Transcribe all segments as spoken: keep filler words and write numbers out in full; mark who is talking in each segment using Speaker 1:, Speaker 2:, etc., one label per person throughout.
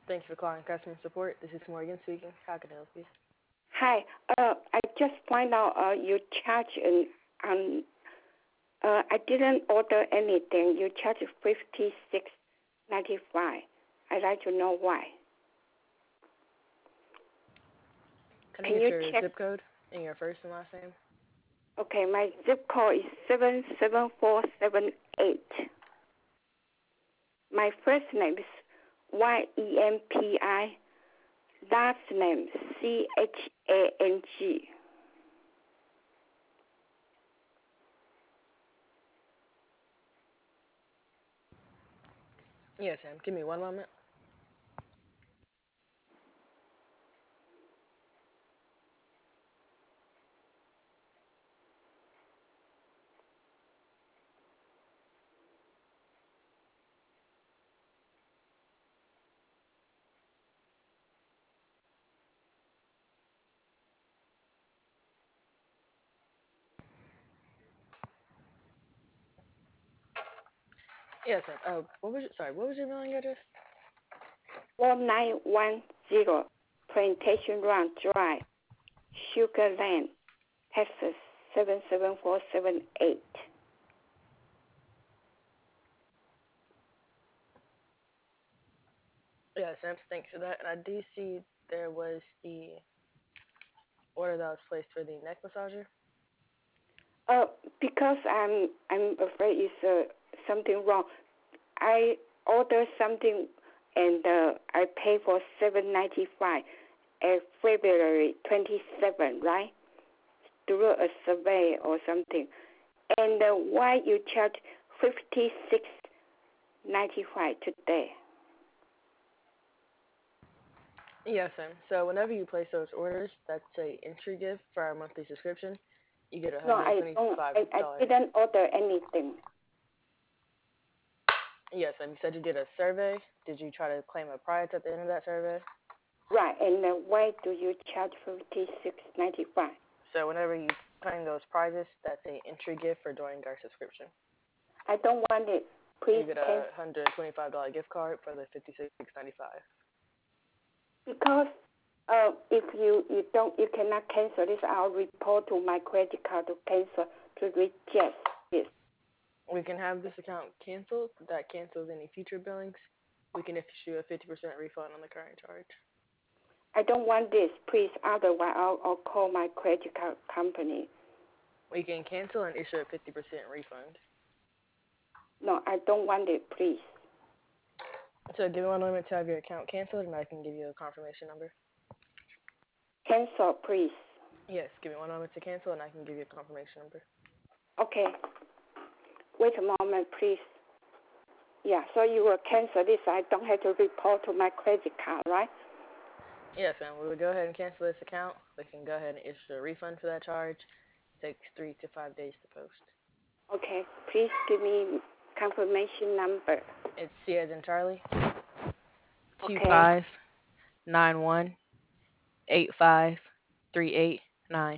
Speaker 1: Thank you for calling customer support. This is Morgan speaking. How can I help you?
Speaker 2: Hi. Uh, I just find out uh, you charge an um uh I didn't order anything. You charge fifty six ninety five. I'd like to know why.
Speaker 1: Can I
Speaker 2: Can
Speaker 1: get
Speaker 2: you
Speaker 1: your
Speaker 2: check?
Speaker 1: zip code and your first and last name?
Speaker 2: Okay, my zip code is seven seven four seven eight. My first name is Y E M P I. Last name C H A N G.
Speaker 1: Yes, ma'am. Give me one moment. Yes, ma'am. Oh, what was your, sorry, what was your mailing address?
Speaker 2: One nine one zero Plantation Run Drive, Sugar Land, Texas seven seven four seven eight.
Speaker 1: Yes, ma'am. Thanks for that. And I do see there was the order that was placed for the neck massager.
Speaker 2: Uh, because I'm I'm afraid it's uh, something wrong. I ordered something and uh, I pay for seven ninety five at February twenty seven, right? Through a survey or something. And uh, why you charge fifty six ninety five today?
Speaker 1: Yes, ma'am. So whenever you place those orders, that's a entry gift for our monthly subscription. You get a
Speaker 2: No,
Speaker 1: hundred
Speaker 2: I don't.
Speaker 1: twenty-five
Speaker 2: I, I
Speaker 1: dollars.
Speaker 2: didn't order anything.
Speaker 1: Yes, ma'am. You said you did a survey. Did you try to claim a prize at the end of that survey?
Speaker 2: Right, and uh, why do you charge fifty six ninety five?
Speaker 1: So whenever you claim those prizes, that's a entry gift for joining our subscription.
Speaker 2: I don't want it. Please
Speaker 1: You get
Speaker 2: cancel.
Speaker 1: a one hundred twenty-five dollars gift card for the fifty-six ninety-five.
Speaker 2: Because uh, if you, you don't, you cannot cancel this. I'll report to my credit card to cancel, to reject this.
Speaker 1: We can have this account canceled. That cancels any future billings. We can issue a fifty percent refund on the current charge.
Speaker 2: I don't want this, please. Otherwise, I'll, I'll call my credit card company.
Speaker 1: We can cancel and issue a fifty percent refund.
Speaker 2: No, I don't want it, please.
Speaker 1: So give me one moment to have your account canceled, and I can give you a confirmation number.
Speaker 2: Cancel, please.
Speaker 1: Yes, give me one moment to cancel, and I can give you a confirmation number.
Speaker 2: Okay. Wait a moment, please. Yeah, so you will cancel this. I don't have to report to my credit card, right?
Speaker 1: Yes, ma'am. We will go ahead and cancel this account. We can go ahead and issue a refund for that charge. It takes three to five days to post.
Speaker 2: Okay, please give me confirmation number.
Speaker 1: It's C as in Charlie. Two
Speaker 2: Okay.
Speaker 1: five nine one eight five three eight nine.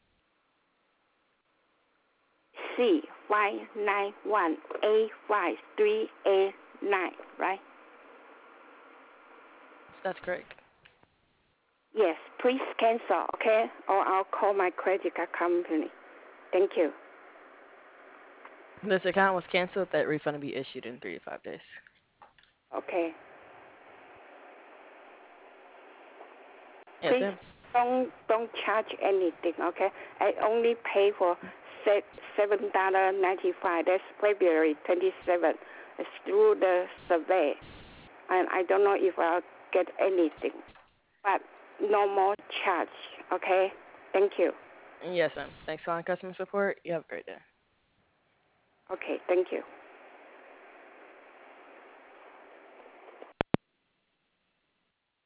Speaker 2: C five nine one eight five three eight nine, right?
Speaker 1: That's correct.
Speaker 2: Yes, please cancel, okay? Or I'll call my credit card company. Thank you.
Speaker 1: This account was canceled. That refund will be issued in three to five days.
Speaker 2: Okay.
Speaker 1: Yes,
Speaker 2: Please
Speaker 1: ma'am.
Speaker 2: don't don't charge anything, okay? I only pay for seven dollar ninety five. That's February twenty seventh. It's through the survey, and I don't know if I'll get anything, but no more charge, okay? Thank you.
Speaker 1: Yes, ma'am. Thanks for calling customer support. You have a great day.
Speaker 2: Okay, thank you.